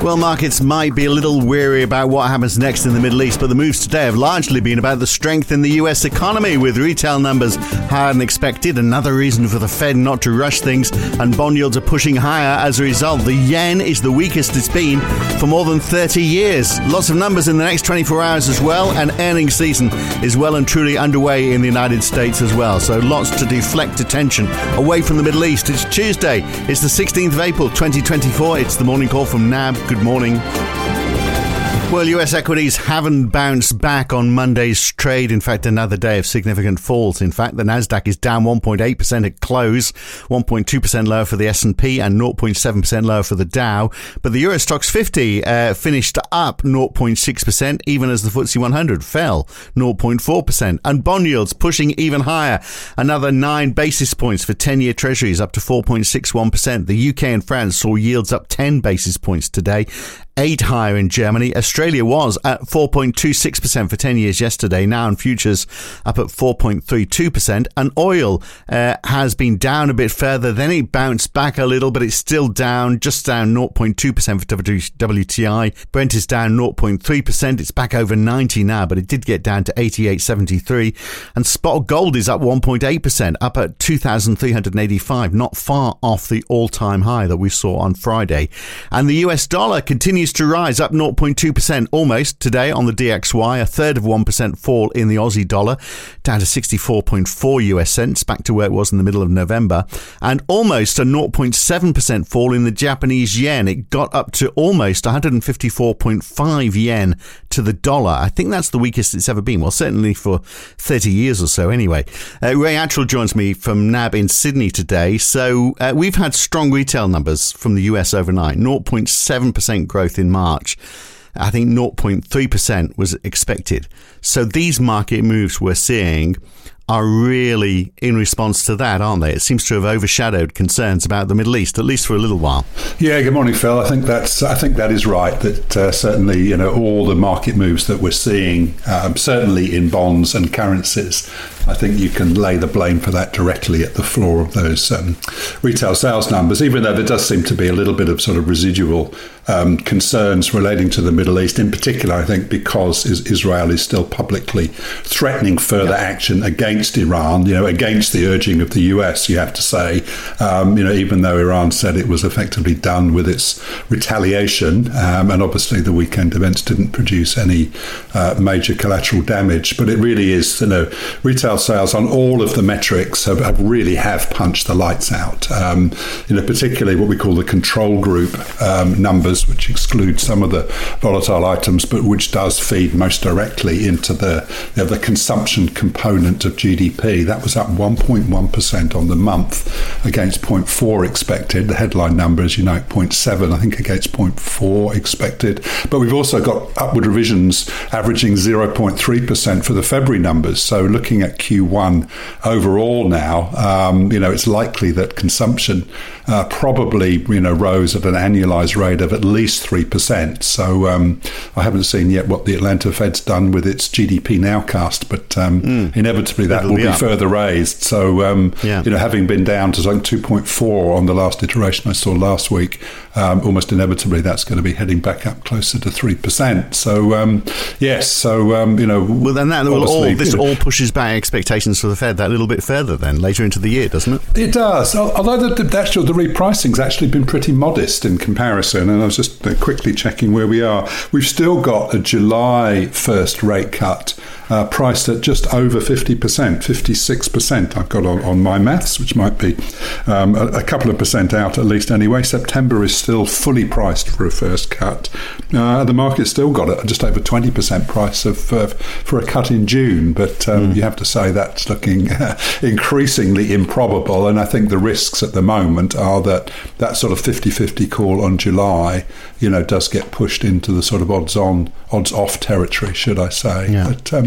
Well, markets might be a little weary about what happens next in the Middle East, but the moves today have largely been about the strength in the US economy, with retail numbers higher than expected. Another reason for the Fed not to rush things, and bond yields are pushing higher as a result. The yen is the weakest it's been for more than 30 years. Lots of numbers in the next 24 hours as well, and earnings season is well and truly underway in the United States as well. So lots to deflect attention away from the Middle East. It's Tuesday. It's the 16th of April, 2024. It's the morning call from NAB. Good morning. Well, US equities haven't bounced back on Monday's trade. In fact, another day of significant falls. In fact, the Nasdaq is down 1.8% at close, 1.2% lower for the S&P and 0.7% lower for the Dow. But the Euro Stoxx 50 finished up 0.6%, even as the FTSE 100 fell 0.4%. And bond yields pushing even higher, another 9 basis points for 10-year treasuries, up to 4.61%. The UK and France saw yields up 10 basis points today. 8 higher in Germany. Australia was at 4.26% for 10 years yesterday, now in futures up at 4.32%. And oil has been down a bit further, then it bounced back a little, but it's still down, just down 0.2% for WTI. Brent is down 0.3%. It's back over 90 now, but it did get down to 88.73. And spot gold is up 1.8%, up at 2,385, not far off the all-time high that we saw on Friday. And the US dollar continues to rise, up 0.2% almost today on the DXY, a third of 1% fall in the Aussie dollar, down to 64.4 US cents, back to where it was in the middle of November, and almost a 0.7% fall in the Japanese yen. It got up to almost 154.5 yen to the dollar. I think that's the weakest it's ever been, well, certainly for 30 years or so anyway. Ray Attrell joins me from NAB in Sydney today. So we've had strong retail numbers from the US overnight, 0.7% growth in March. I think 0.3% was expected. So these market moves we're seeing are really in response to that, aren't they? It seems to have overshadowed concerns about the Middle East, at least for a little while. Yeah, good morning, Phil. I think that is right, that certainly, all the market moves that we're seeing, certainly in bonds and currencies, I think you can lay the blame for that directly at the floor of those retail sales numbers, even though there does seem to be a little bit of sort of residual concerns relating to the Middle East, in particular, I think, because Israel is still publicly threatening further action against Iran, against the urging of the US, you have to say, even though Iran said it was effectively done with its retaliation, and obviously the weekend events didn't produce any major collateral damage, but it really is, retail sales on all of the metrics have really punched the lights out, particularly what we call the control group numbers, which exclude some of the volatile items, but which does feed most directly into the consumption component of GDP. That was up 1.1% on the month against 0.4 expected. The headline number, as you know, 0.7, I think, against 0.4 expected. But we've also got upward revisions averaging 0.3% for the February numbers. So looking at Q1 overall now, it's likely that consumption probably, rose at an annualized rate of at least 3%. So I haven't seen yet what the Atlanta Fed's done with its GDP nowcast, but inevitably that will be further raised. So, having been down to 2.4 on the last iteration I saw last week, almost inevitably that's going to be heading back up closer to 3%. So, yes. So, well, then this all pushes back expectations for the Fed that little bit further then, later into the year, doesn't it? It does. Although the repricing's actually been pretty modest in comparison, and I was just quickly checking where we are. We've still got a July 1st rate cut priced at just over 50%, 56% I've got on my maths, which might be a couple of percent out at least anyway. September is still fully priced for a first cut. The market's still got just over 20% price for a cut in June, but you have to say that's looking increasingly improbable, and I think the risks at the moment are that sort of 50-50 call on July, does get pushed into the sort of odds-off territory, should I say. Yeah. But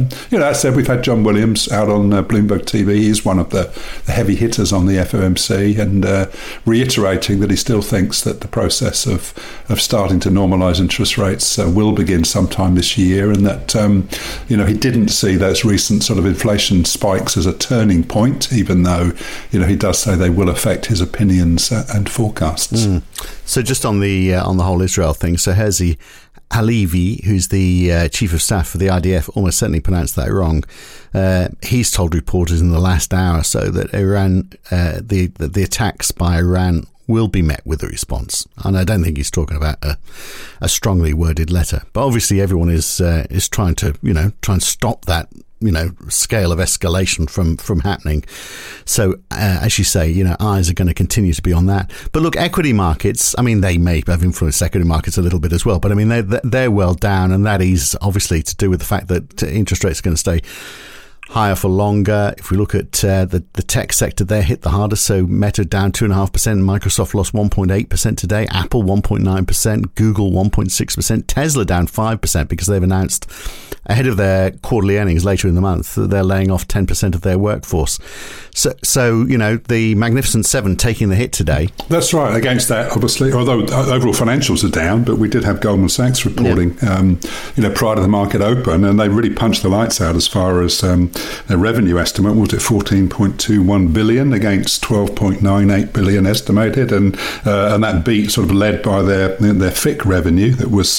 That said, we've had John Williams out on Bloomberg TV. He's one of the heavy hitters on the FOMC, and reiterating that he still thinks that the process of starting to normalise interest rates will begin sometime this year, and that he didn't see those recent sort of inflation spikes as a turning point, even though he does say they will affect his opinions and forecasts. So just on the whole Israel thing, so Herzi Halevi, who's the chief of staff for the IDF, almost certainly pronounced that wrong. He's told reporters in the last hour or so that Iran, the attacks by Iran will be met with a response. And I don't think he's talking about a strongly worded letter. But obviously everyone is trying to, try and stop that, scale of escalation from happening. So, as you say, eyes are going to continue to be on that. But look, equity markets, they may have influenced equity markets a little bit as well. But they're well down, and that is obviously to do with the fact that interest rates are going to stay higher for longer. If we look at the tech sector, they're hit the hardest. So Meta down 2.5%, Microsoft lost 1.8% today, Apple 1.9%, Google 1.6%, Tesla down 5% because they've announced ahead of their quarterly earnings later in the month that they're laying off 10% of their workforce. So the Magnificent Seven taking the hit today. That's right. Against that, obviously, although overall financials are down, but we did have Goldman Sachs reporting, prior to the market open, and they really punched the lights out as far as their revenue estimate. Was it 14.21 billion against 12.98 billion estimated, and that beat sort of led by their FIC revenue that was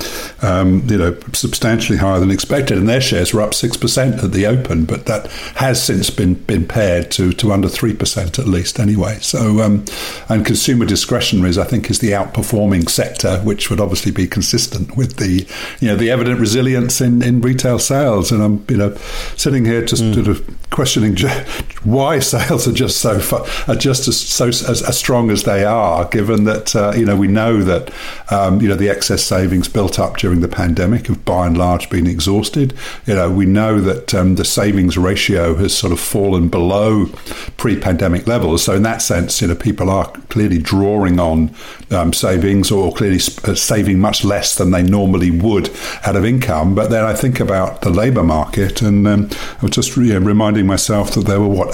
substantially higher than expected, and their shares were up 6% at the open, but that has since been pared to under 3% at least anyway. So and consumer discretionaries, I think, is the outperforming sector, which would obviously be consistent with the evident resilience in retail sales. And I'm sitting here just sort of questioning why sales are just as strong as they are, given that we know that the excess savings built up during the pandemic have by and large been exhausted. We know that the savings ratio has sort of fallen below pre-pandemic levels. So in that sense, people are clearly drawing on savings, or clearly saving much less than they normally would out of income. But then I think about the labour market, and I was just reminding myself that there were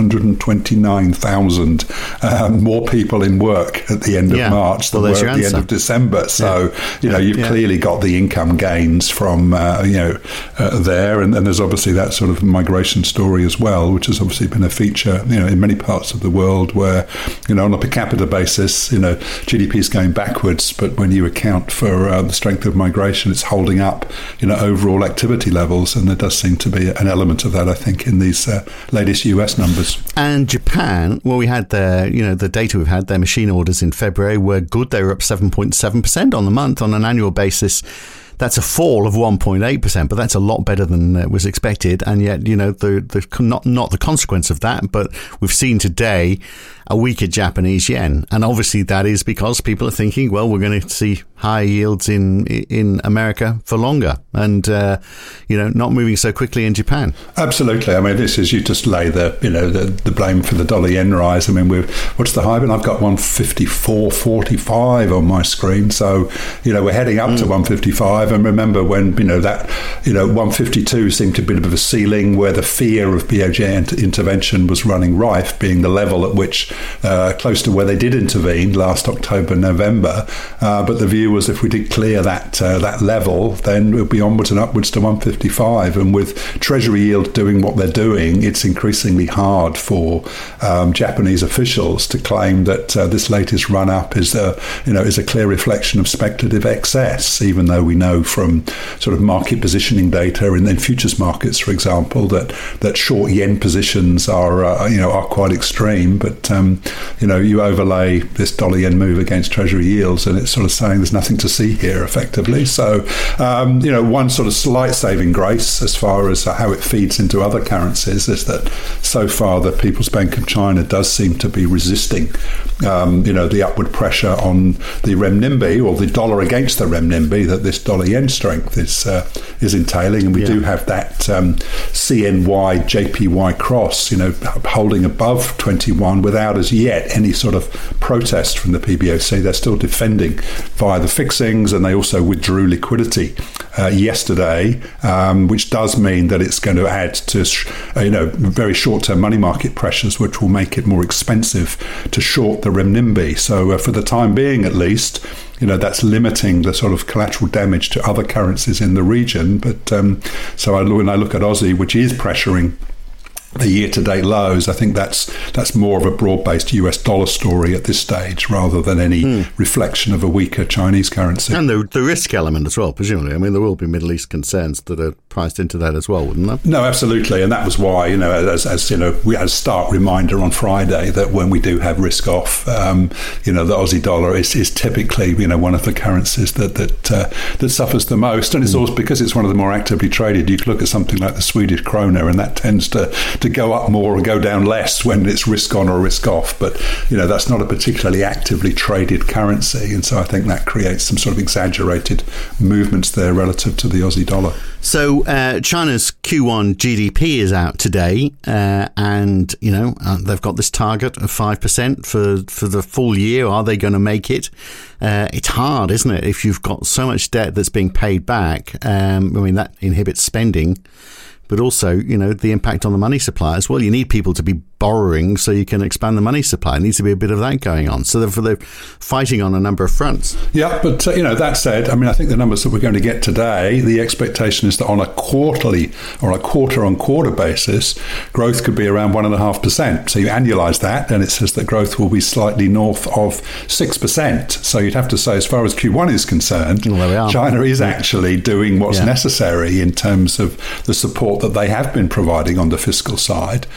829,000 more people in work at the end of March than were at the end of December. So you've clearly got the income gains from there, and there's obviously that sort of migration story as well, which has obviously been a feature in many parts of the world where on a per capita basis GDP is going backwards, but when you account for the strength of migration, it's holding up overall activity levels, and there does seem to be an element of that, I think, in these latest US numbers. And Japan, well, we had the data we've had, their machine orders in February were good. They were up 7.7% on the month. On an annual basis, that's a fall of 1.8%, but that's a lot better than was expected. And yet, not the consequence of that, but we've seen today a weaker Japanese yen. And obviously that is because people are thinking, well, we're going to see high yields in America for longer, and not moving so quickly in Japan. Absolutely. This is, you just lay the blame for the dollar yen rise. What's the high? And I've got 154.45 on my screen. So we're heading up to 155. And remember when 152 seemed to be a bit of a ceiling, where the fear of BOJ intervention was running rife, being the level at which close to where they did intervene last October, November. But the view was, if we did clear that level, then it would be onwards and upwards to 155. And with Treasury yield doing what they're doing, it's increasingly hard for Japanese officials to claim that this latest run up is a clear reflection of speculative excess, even though we know from sort of market positioning data and then futures markets, for example, that short yen positions are quite extreme. But you overlay this dollar yen move against Treasury yields, and it's sort of saying there's nothing to see here effectively. So one sort of slight saving grace as far as how it feeds into other currencies is that so far the People's Bank of China does seem to be resisting the upward pressure on the renminbi, or the dollar against the renminbi, that this dollar yen strength is entailing. And we do have that CNY JPY cross holding above 21 without as yet any sort of protest from the PBOC. They're still defending via the fixings, and they also withdrew liquidity yesterday, which does mean that it's going to add to very short-term money market pressures, which will make it more expensive to short the renminbi. So for the time being, at least, that's limiting the sort of collateral damage to other currencies in the region. But when I look at Aussie, which is pressuring the year-to-date lows, I think that's more of a broad-based US dollar story at this stage rather than any reflection of a weaker Chinese currency. And the risk element as well, presumably. I mean, there will be Middle East concerns that are priced into that as well, wouldn't there? No, absolutely. And that was why, we had a stark reminder on Friday that when we do have risk off, the Aussie dollar is typically, one of the currencies that suffers the most. And it's also because it's one of the more actively traded. You can look at something like the Swedish krona, and that tends to go up more or go down less when it's risk on or risk off. But, that's not a particularly actively traded currency. And so I think that creates some sort of exaggerated movements there relative to the Aussie dollar. So China's Q1 GDP is out today, and, they've got this target of 5% for the full year. Are they going to make it? It's hard, isn't it? If you've got so much debt that's being paid back, that inhibits spending. But also, the impact on the money supply as well. You need people to be borrowing so you can expand the money supply. There needs to be a bit of that going on. So they're fighting on a number of fronts. Yeah, but that said, I think the numbers that we're going to get today, the expectation is that on a quarterly or a quarter-on-quarter basis, growth could be around 1.5%. So you annualise that, and it says that growth will be slightly north of 6%. So you'd have to say, as far as Q1 is concerned, China is actually doing what's necessary in terms of the support that they have been providing on the fiscal side.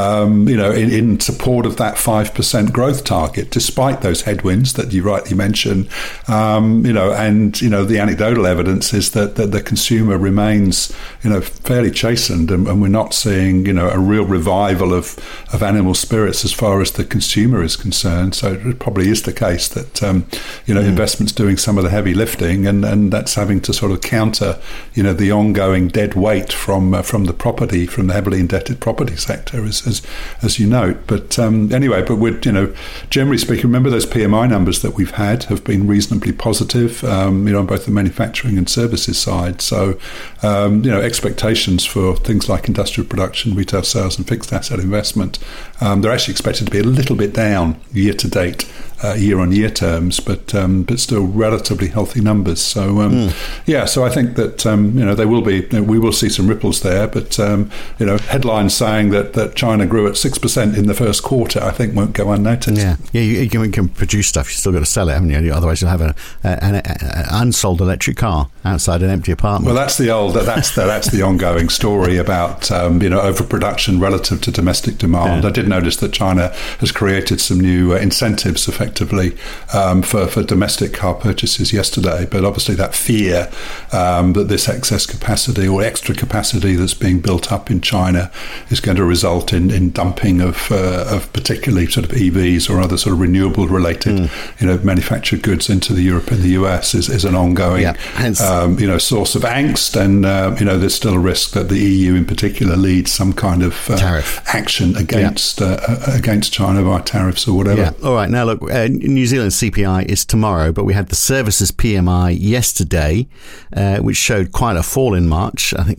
In support of that 5% growth target, despite those headwinds that you rightly mentioned, and the anecdotal evidence is that the consumer remains, fairly chastened, and we're not seeing, a real revival of animal spirits as far as the consumer is concerned. So it probably is the case that, investment's doing some of the heavy lifting, and that's having to sort of counter, the ongoing dead weight from the heavily indebted property sector, as you note. But but we're, generally speaking, remember those PMI numbers that we've had have been reasonably positive, on both the manufacturing and services side. So, expectations for things like industrial production, retail sales and fixed asset investment, they're actually expected to be a little bit down year to date, year-on-year terms, but still relatively healthy numbers. So, so I think that, we will see some ripples there, but, headlines saying that China grew at 6% in the first quarter, I think won't go unnoticed. Yeah, you can produce stuff, you've still got to sell it, haven't you? Otherwise you'll have an unsold electric car outside an empty apartment. Well, that's the ongoing story about, overproduction relative to domestic demand. Yeah. I did notice that China has created some new incentives effectively for domestic car purchases yesterday, but obviously that fear that this excess capacity or extra capacity that's being built up in China is going to result in dumping of particularly sort of EVs or other sort of renewable related manufactured goods into Europe and the US is an ongoing source of angst, and there's still a risk that the EU in particular leads some kind of tariff action against China via tariffs or whatever. Yeah. All right. Now look, New Zealand CPI is tomorrow, but we had the services PMI yesterday, which showed quite a fall in March. I think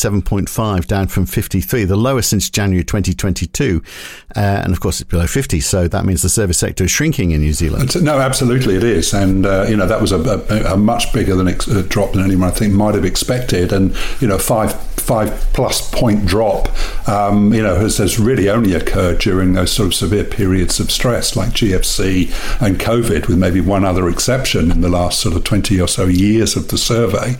47.5 down from 53, the lowest since January 2022, and of course it's below 50. So that means the service sector is shrinking in New Zealand. No, absolutely it is, and that was a much bigger drop than anyone I think might have expected, and 5+ point drop has really only occurred during those sort of severe periods of stress like GFC and COVID, with maybe one other exception in the last sort of 20 or so years of the survey.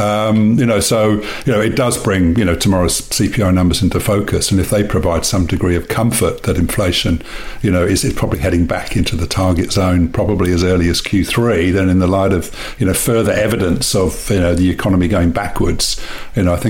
It does bring tomorrow's CPI numbers into focus, and if they provide some degree of comfort that inflation is probably heading back into the target zone probably as early as Q3, then in the light of further evidence of the economy going backwards, I think it will embolden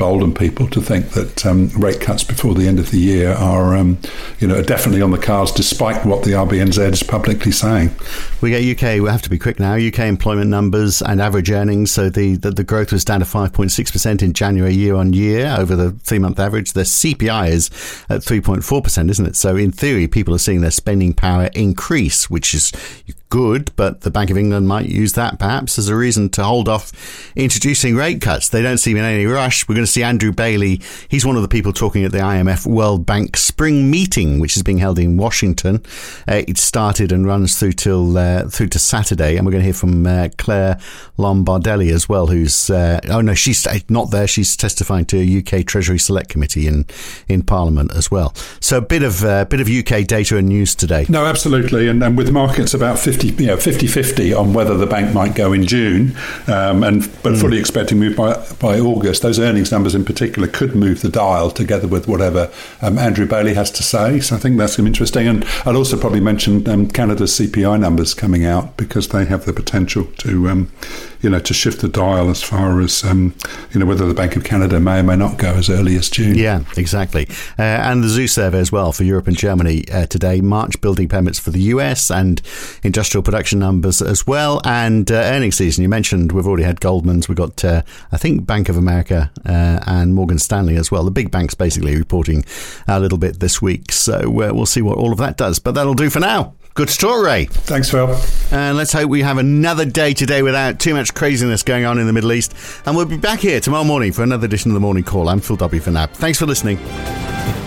embolden people to think that rate cuts before the end of the year are definitely on the cards, despite what the RBNZ is publicly saying. We get UK. We have to be quick now. UK employment numbers and average earnings. So the growth was down to 5.6% in January year on year over the 3-month average. The CPI is at 3.4%, isn't it? So in theory, people are seeing their spending power increase, which is good, but the Bank of England might use that perhaps as a reason to hold off introducing rate cuts. They don't seem in any rush. We're going to see Andrew Bailey. He's one of the people talking at the IMF World Bank Spring Meeting, which is being held in Washington. It started and runs through to Saturday, and we're going to hear from Claire Lombardelli as well, who's she's not there. She's testifying to a UK Treasury Select Committee in Parliament as well. So a bit of UK data and news today. No, absolutely, and with markets about 50-50 on whether the bank might go in June, but fully expecting move by August. Those earnings numbers in particular could move the dial together with whatever Andrew Bailey has to say. So I think that's interesting. And I'd also probably mention Canada's CPI numbers coming out, because they have the potential to shift the dial as far as whether the Bank of Canada may or may not go as early as June. Yeah, exactly. And the Zoo survey as well for Europe and Germany today. March building permits for the US and industrial production numbers as well. And earnings season, you mentioned we've already had Goldman's. We've got, I think, Bank of America and Morgan Stanley as well. The big banks basically reporting a little bit this week. So we'll see what all of that does. But that'll do for now. Good to talk, Ray. Thanks, Phil. And let's hope we have another day today without too much craziness going on in the Middle East. And we'll be back here tomorrow morning for another edition of The Morning Call. I'm Phil W. for now. Thanks for listening.